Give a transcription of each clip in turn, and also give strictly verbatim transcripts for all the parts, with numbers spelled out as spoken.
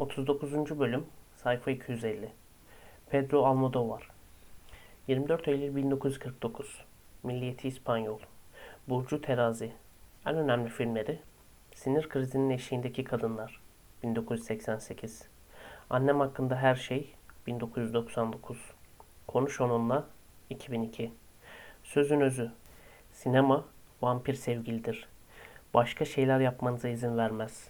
otuz dokuzuncu bölüm sayfa iki yüz elli. Pedro Almodóvar. yirmi dört Eylül bin dokuz yüz kırk dokuz. Milliyeti İspanyol. Burcu Terazi. En önemli filmleri: Sinir krizinin eşiğindeki kadınlar bin dokuz yüz seksen sekiz. Annem hakkında her şey bin dokuz yüz doksan dokuz. Konuş onunla iki bin iki. Sözün özü. Sinema vampir sevgilidir. Başka şeyler yapmanıza izin vermez.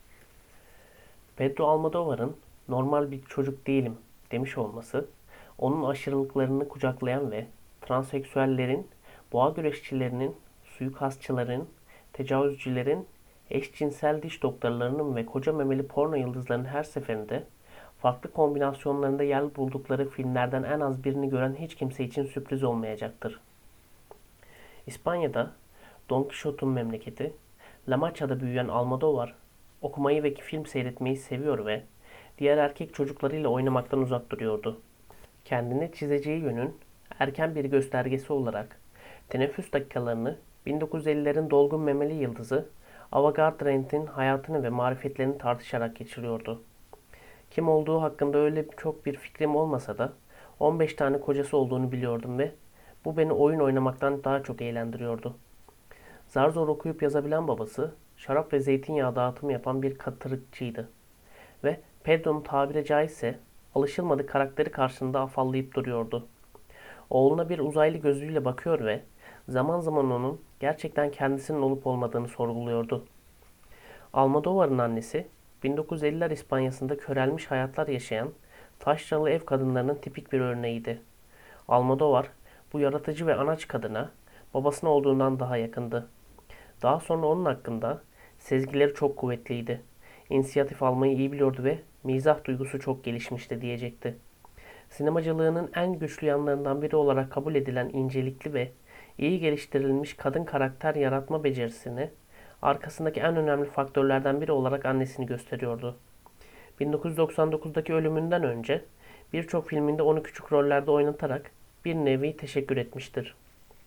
Pedro Almodóvar'ın normal bir çocuk değilim demiş olması, onun aşırılıklarını kucaklayan ve transseksüellerin, boğa güreşçilerinin, suikastçıların, tecavüzcülerin, eşcinsel diş doktorlarının ve koca memeli porno yıldızlarının her seferinde farklı kombinasyonlarında yer buldukları filmlerden en az birini gören hiç kimse için sürpriz olmayacaktır. İspanya'da Don Quixote'un memleketi, La Mancha'da büyüyen Almodóvar, okumayı ve film seyretmeyi seviyor ve diğer erkek çocuklarıyla oynamaktan uzak duruyordu. Kendini çizeceği yönün erken bir göstergesi olarak teneffüs dakikalarını bin dokuz yüz ellilerin dolgun memeli yıldızı Ava Gardner'in hayatını ve marifetlerini tartışarak geçiriyordu. Kim olduğu hakkında öyle çok bir fikrim olmasa da on beş tane kocası olduğunu biliyordum ve bu beni oyun oynamaktan daha çok eğlendiriyordu. Zar zor okuyup yazabilen babası, şarap ve zeytinyağı dağıtımı yapan bir katırıkçıydı. Ve Pedro'nun tabiri caizse alışılmadık karakteri karşısında afallayıp duruyordu. Oğluna bir uzaylı gözüyle bakıyor ve zaman zaman onun gerçekten kendisinin olup olmadığını sorguluyordu. Almodóvar'ın annesi, bin dokuz yüz elliler İspanya'sında körelmiş hayatlar yaşayan taşralı ev kadınlarının tipik bir örneğiydi. Almodóvar, bu yaratıcı ve anaç kadına babasına olduğundan daha yakındı. Daha sonra onun hakkında sezgileri çok kuvvetliydi. İnisiyatif almayı iyi biliyordu ve mizah duygusu çok gelişmişti diyecekti. Sinemacılığının en güçlü yanlarından biri olarak kabul edilen incelikli ve iyi geliştirilmiş kadın karakter yaratma becerisini arkasındaki en önemli faktörlerden biri olarak annesini gösteriyordu. bin dokuz yüz doksan dokuzdaki ölümünden önce birçok filminde onu küçük rollerde oynatarak bir nevi teşekkür etmiştir.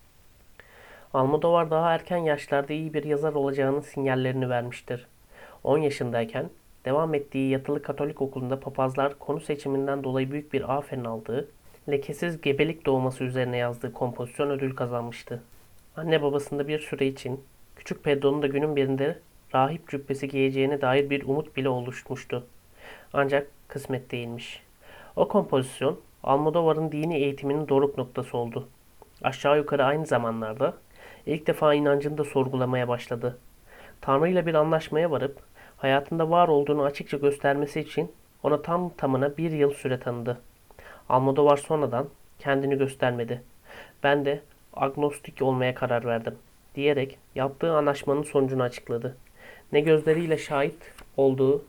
Almodóvar daha erken yaşlarda iyi bir yazar olacağının sinyallerini vermiştir. on yaşındayken devam ettiği yatılı Katolik okulunda papazlar konu seçiminden dolayı büyük bir aferin aldığı, lekesiz gebelik doğması üzerine yazdığı kompozisyon ödül kazanmıştı. Anne babasında bir süre için küçük Pedro'nun da günün birinde rahip cübbesi giyeceğine dair bir umut bile oluşmuştu. Ancak kısmet değilmiş. O kompozisyon Almodóvar'ın dini eğitiminin doruk noktası oldu. Aşağı yukarı aynı zamanlarda ilk defa inancını da sorgulamaya başladı. Tanrı ile bir anlaşmaya varıp hayatında var olduğunu açıkça göstermesi için ona tam tamına bir yıl süre tanıdı. Almodóvar sonradan kendini göstermedi. Ben de agnostik olmaya karar verdim diyerek yaptığı anlaşmanın sonucunu açıkladı. Ne gözleriyle şahit olduğu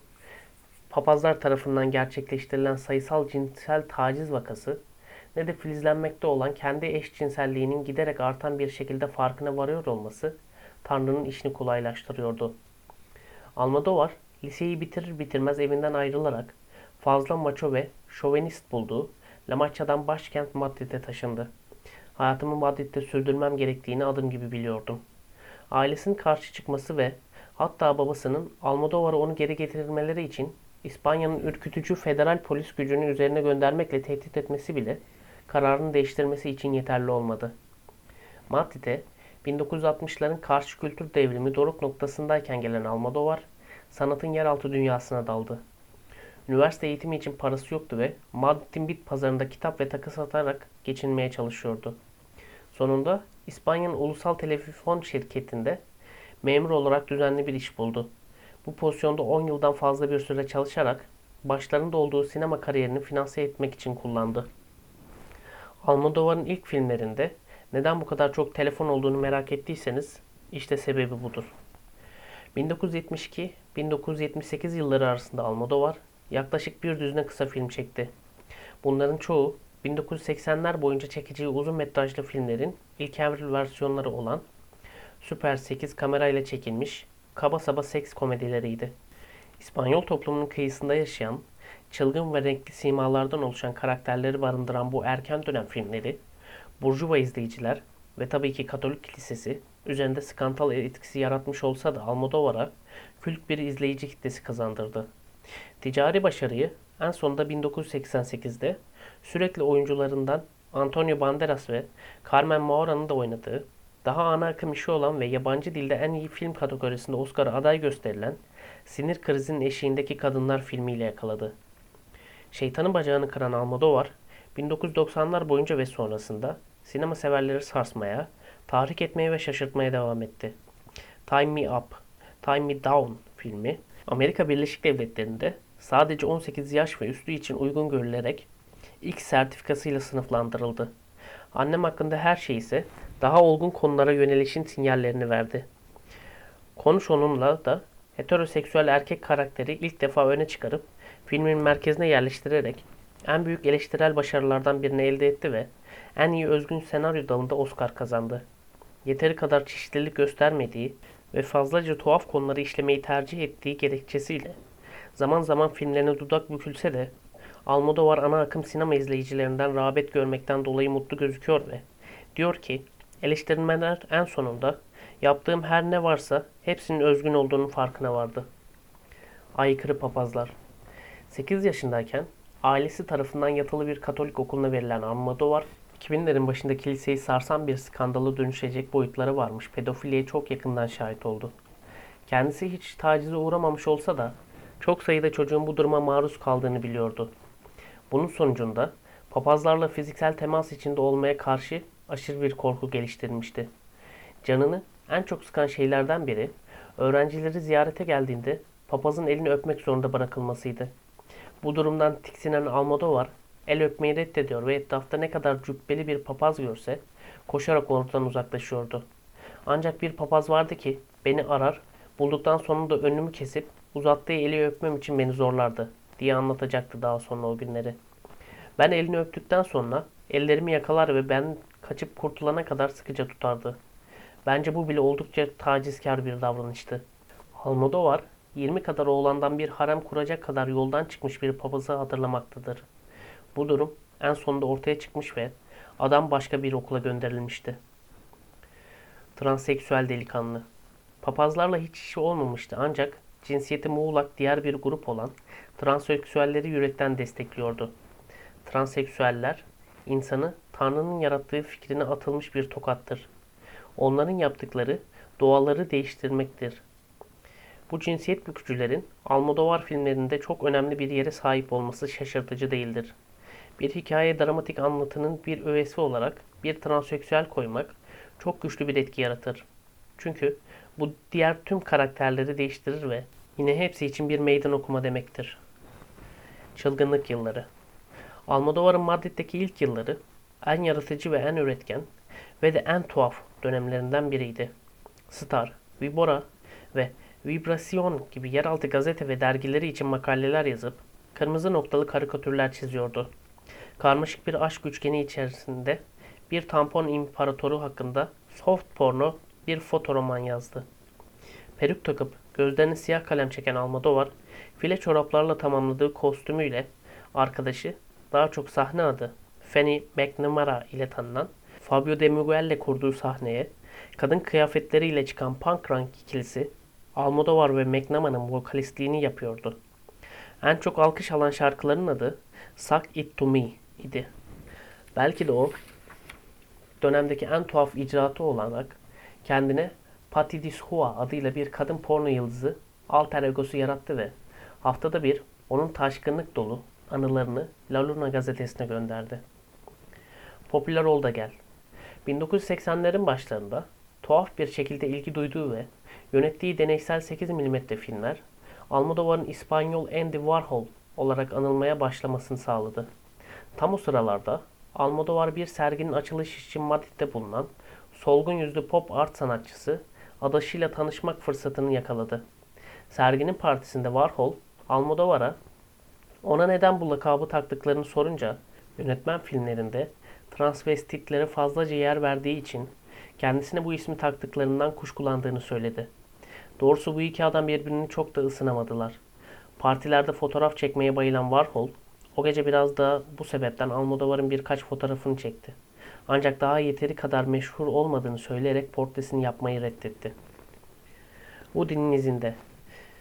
papazlar tarafından gerçekleştirilen sayısal cinsel taciz vakası ne de filizlenmekte olan kendi eşcinselliğinin giderek artan bir şekilde farkına varıyor olması Tanrı'nın işini kolaylaştırıyordu. Almodóvar, liseyi bitirir bitirmez evinden ayrılarak fazla maço ve şovenist bulduğu La Mancha'dan başkent Madrid'e taşındı. Hayatımı Madrid'de sürdürmem gerektiğini adım gibi biliyordum. Ailesinin karşı çıkması ve hatta babasının Almodóvar'ı onu geri getirmeleri için İspanya'nın ürkütücü federal polis gücünü üzerine göndermekle tehdit etmesi bile kararını değiştirmesi için yeterli olmadı. Madrid'e bin dokuz yüz altmışların karşı kültür devrimi doruk noktasındayken gelen Almodóvar, sanatın yeraltı dünyasına daldı. Üniversite eğitimi için parası yoktu ve Madrid'in bit pazarında kitap ve takı satarak geçinmeye çalışıyordu. Sonunda İspanya'nın ulusal telefon şirketinde memur olarak düzenli bir iş buldu. Bu pozisyonda on yıldan fazla bir süre çalışarak başlarında olduğu sinema kariyerini finanse etmek için kullandı. Almodóvar'ın ilk filmlerinde neden bu kadar çok telefon olduğunu merak ettiyseniz işte sebebi budur. bin dokuz yüz yetmiş iki - bin dokuz yüz yetmiş sekiz yılları arasında Almodóvar yaklaşık bir düzine kısa film çekti. Bunların çoğu bin dokuz yüz seksenler boyunca çekeceği uzun metrajlı filmlerin ilk versiyonları olan Super sekiz kamerayla çekilmiş kaba saba seks komedileriydi. İspanyol toplumunun kıyısında yaşayan, çılgın ve renkli simalardan oluşan karakterleri barındıran bu erken dönem filmleri, burjuva izleyiciler ve tabii ki Katolik kilisesi üzerinde skandal etkisi yaratmış olsa da Almodóvar'a kült bir izleyici kitlesi kazandırdı. Ticari başarıyı en sonunda bin dokuz yüz seksen sekizde sürekli oyuncularından Antonio Banderas ve Carmen Maura'nın da oynadığı, daha ana akım işi olan ve yabancı dilde en iyi film kategorisinde Oscar'a aday gösterilen Sinir Krizinin Eşiğindeki Kadınlar filmiyle yakaladı. Şeytanın Bacağını Kıran Almodovar, bin dokuz yüz doksanlar boyunca ve sonrasında sinema severleri sarsmaya, tahrik etmeye ve şaşırtmaya devam etti. Time Me Up, Time Me Down filmi, Amerika Birleşik Devletleri'nde sadece on sekiz yaş ve üstü için uygun görülerek ilk sertifikasıyla sınıflandırıldı. Annem hakkında her şey ise daha olgun konulara yönelişin sinyallerini verdi. Konuş onunla da heteroseksüel erkek karakteri ilk defa öne çıkarıp filmin merkezine yerleştirerek en büyük eleştirel başarılardan birini elde etti ve en iyi özgün senaryo dalında Oscar kazandı. Yeteri kadar çeşitlilik göstermediği ve fazlaca tuhaf konuları işlemeyi tercih ettiği gerekçesiyle zaman zaman filmlerine dudak bükülse de Almodovar ana akım sinema izleyicilerinden rağbet görmekten dolayı mutlu gözüküyor ve diyor ki eleştirmenler en sonunda yaptığım her ne varsa hepsinin özgün olduğunun farkına vardı. Aykırı papazlar. sekiz yaşındayken ailesi tarafından yatılı bir Katolik okuluna verilen Almodovar, iki binlerin başında kiliseyi sarsan bir skandala dönüşecek boyutlara varmış pedofiliye çok yakından şahit oldu. Kendisi hiç tacize uğramamış olsa da çok sayıda çocuğun bu duruma maruz kaldığını biliyordu. Bunun sonucunda papazlarla fiziksel temas içinde olmaya karşı aşırı bir korku geliştirmişti. Canını en çok sıkan şeylerden biri, öğrencileri ziyarete geldiğinde papazın elini öpmek zorunda bırakılmasıydı. Bu durumdan tiksinen Almodovar, el öpmeyi reddediyor ve etrafta ne kadar cübbeli bir papaz görse koşarak oradan uzaklaşıyordu. Ancak bir papaz vardı ki beni arar, bulduktan sonra da önümü kesip uzattığı eli öpmem için beni zorlardı diye anlatacaktı daha sonra o günleri. Ben elini öptükten sonra ellerimi yakalar ve ben kaçıp kurtulana kadar sıkıca tutardı. Bence bu bile oldukça tacizkar bir davranıştı. Almodovar, yirmi kadar oğlandan bir harem kuracak kadar yoldan çıkmış bir papazı hatırlamaktadır. Bu durum en sonunda ortaya çıkmış ve adam başka bir okula gönderilmişti. Transseksüel delikanlı. Papazlarla hiç işi olmamıştı ancak cinsiyeti muğlak diğer bir grup olan transseksüelleri yürekten destekliyordu. Transseksüeller, insanı Tanrı'nın yarattığı fikrine atılmış bir tokattır. Onların yaptıkları doğaları değiştirmektir. Bu cinsiyet bükücülerin Almodovar filmlerinde çok önemli bir yere sahip olması şaşırtıcı değildir. Bir hikaye dramatik anlatının bir öğesi olarak bir transseksüel koymak çok güçlü bir etki yaratır. Çünkü bu diğer tüm karakterleri değiştirir ve yine hepsi için bir meydan okuma demektir. Çılgınlık yılları. Almodovar'ın Madrid'deki ilk yılları en yaratıcı ve en üretken ve de en tuhaf dönemlerinden biriydi. Star, Vibora ve Vibración gibi yeraltı gazete ve dergileri için makaleler yazıp kırmızı noktalı karikatürler çiziyordu. Karmaşık bir aşk üçgeni içerisinde bir tampon imparatoru hakkında soft porno bir fotoroman yazdı. Peruk takıp gözlerini siyah kalem çeken Almodovar, file çoraplarla tamamladığı kostümüyle arkadaşı, daha çok sahne adı Fanny McNamara ile tanınan Fabio De Miguel ile kurduğu sahneye kadın kıyafetleriyle çıkan punk rock ikilisi Almodovar ve McNamara'nın vokalistliğini yapıyordu. En çok alkış alan şarkıların adı Suck It To Me idi. Belki de o dönemdeki en tuhaf icraatı olarak kendine Patti Discoa adıyla bir kadın porno yıldızı alter egosu yarattı ve haftada bir onun taşkınlık dolu anılarını La Luna gazetesine gönderdi. Popüler ol da gel. bin dokuz yüz seksenlerin başlarında tuhaf bir şekilde ilgi duyduğu ve yönettiği deneysel sekiz milimetre filmler Almodovar'ın İspanyol Andy Warhol olarak anılmaya başlamasını sağladı. Tam o sıralarda Almodovar bir serginin açılış için Madrid'de bulunan solgun yüzlü pop art sanatçısı adaşıyla tanışmak fırsatını yakaladı. Serginin partisinde Warhol, Almodovar'a ona neden bu lakabı taktıklarını sorunca yönetmen filmlerinde transvestitlere fazlaca yer verdiği için kendisine bu ismi taktıklarından kuşkulandığını söyledi. Doğrusu bu iki adam birbirini çok da ısınamadılar. Partilerde fotoğraf çekmeye bayılan Warhol, o gece biraz da bu sebepten Almodovar'ın birkaç fotoğrafını çekti. Ancak daha yeteri kadar meşhur olmadığını söyleyerek portresini yapmayı reddetti. Woody'nin izinde.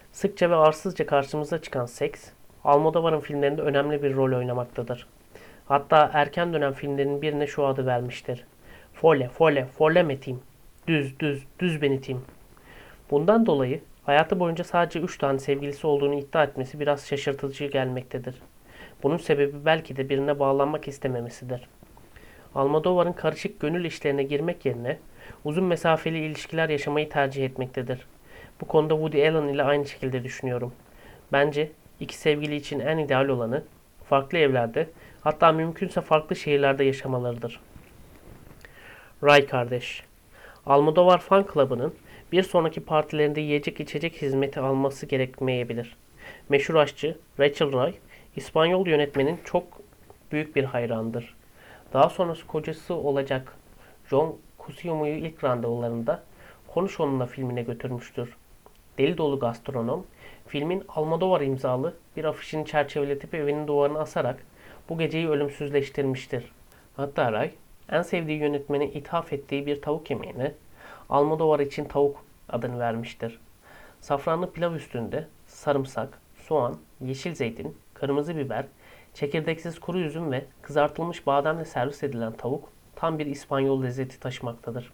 Sıkça ve arsızca karşımıza çıkan seks, Almodovar'ın filmlerinde önemli bir rol oynamaktadır. Hatta erken dönem filmlerinin birine şu adı vermiştir. Fole, fole, fole metim. Düz, düz, düz benitim. Bundan dolayı hayatı boyunca sadece üç tane sevgilisi olduğunu iddia etmesi biraz şaşırtıcı gelmektedir. Bunun sebebi belki de birine bağlanmak istememesidir. Almodovar'ın karışık gönül işlerine girmek yerine uzun mesafeli ilişkiler yaşamayı tercih etmektedir. Bu konuda Woody Allen ile aynı şekilde düşünüyorum. Bence iki sevgili için en ideal olanı farklı evlerde, hatta mümkünse farklı şehirlerde yaşamalarıdır. Ray kardeş. Almodovar Fan Club'ının bir sonraki partilerinde yiyecek içecek hizmeti alması gerekmeyebilir. Meşhur aşçı Rachel Ray, İspanyol yönetmenin çok büyük bir hayranıdır. Daha sonrası kocası olacak John Cusiomo'yu ilk randevularında Konuş Onunla filmine götürmüştür. Deli dolu gastronom, filmin Almodovar imzalı bir afişini çerçeveletip evinin duvarına asarak bu geceyi ölümsüzleştirmiştir. Hatta Ray, en sevdiği yönetmeni ithaf ettiği bir tavuk yemeğine Almodovar için tavuk adını vermiştir. Safranlı pilav üstünde sarımsak, soğan, yeşil zeytin, kırmızı biber, çekirdeksiz kuru üzüm ve kızartılmış bademle servis edilen tavuk tam bir İspanyol lezzeti taşımaktadır.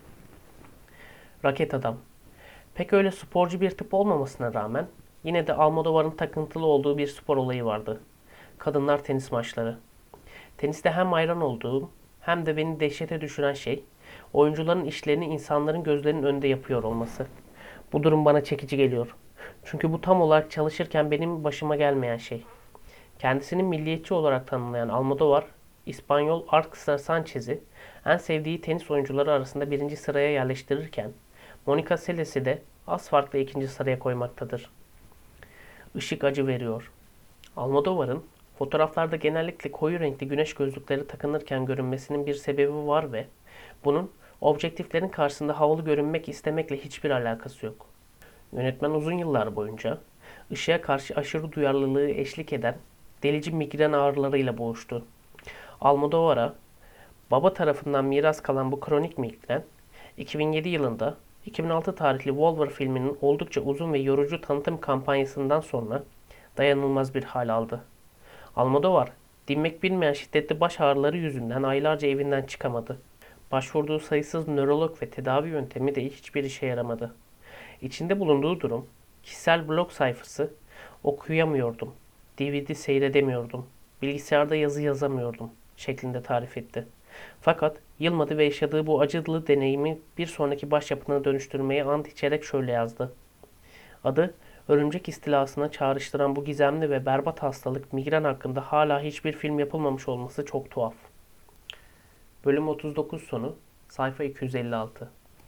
Raket Adam. Pek öyle sporcu bir tip olmamasına rağmen yine de Almodovar'ın takıntılı olduğu bir spor olayı vardı. Kadınlar tenis maçları. Teniste hem hayran olduğum hem de beni dehşete düşüren şey oyuncuların işlerini insanların gözlerinin önünde yapıyor olması. Bu durum bana çekici geliyor. Çünkü bu tam olarak çalışırken benim başıma gelmeyen şey. Kendisini milliyetçi olarak tanımlayan Almodovar, İspanyol Artxa Sanchez'i en sevdiği tenis oyuncuları arasında birinci sıraya yerleştirirken, Monica Seles'i de az farklı ikinci sıraya koymaktadır. Işık acı veriyor. Almodovar'ın fotoğraflarda genellikle koyu renkli güneş gözlükleri takınırken görünmesinin bir sebebi var ve bunun objektiflerin karşısında havalı görünmek istemekle hiçbir alakası yok. Yönetmen uzun yıllar boyunca ışığa karşı aşırı duyarlılığı eşlik eden delici migren ağrılarıyla boğuştu. Almodovar'a baba tarafından miras kalan bu kronik migren, iki bin yedi yılında iki bin altı tarihli Wolver filminin oldukça uzun ve yorucu tanıtım kampanyasından sonra dayanılmaz bir hal aldı. Almodovar, dinmek bilmeyen şiddetli baş ağrıları yüzünden aylarca evinden çıkamadı. Başvurduğu sayısız nörolog ve tedavi yöntemi de hiçbir işe yaramadı. İçinde bulunduğu durum, kişisel blog sayfası, okuyamıyordum, D V D seyredemiyordum, bilgisayarda yazı yazamıyordum şeklinde tarif etti. Fakat yılmadı ve yaşadığı bu acılı deneyimi bir sonraki başyapıtına dönüştürmeye ant içerek şöyle yazdı. Adı, örümcek istilasına çağrıştıran bu gizemli ve berbat hastalık migren hakkında hala hiçbir film yapılmamış olması çok tuhaf. Bölüm otuz dokuz sonu, sayfa iki yüz elli altı.